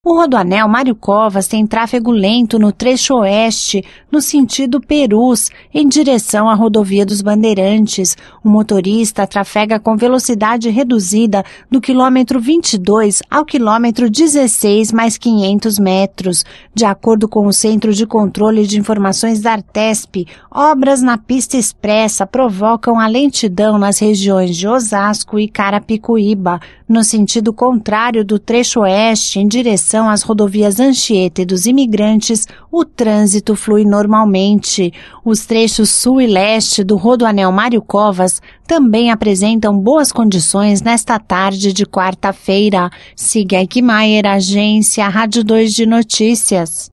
O Rodoanel Mário Covas tem tráfego lento no trecho oeste, no sentido Perus, em direção à rodovia dos Bandeirantes. O motorista trafega com velocidade reduzida do quilômetro 22 ao quilômetro 16 mais 500 metros. De acordo com o Centro de Controle de Informações da Artesp, obras na pista expressa provocam a lentidão nas regiões de Osasco e Carapicuíba. No sentido contrário do trecho oeste, em direção às rodovias Anchieta e dos Imigrantes, o trânsito flui normalmente. Os trechos sul e leste do Rodoanel Mário Covas também apresentam boas condições nesta tarde de quarta-feira. Siga Eichmeier, agência Rádio 2 de Notícias.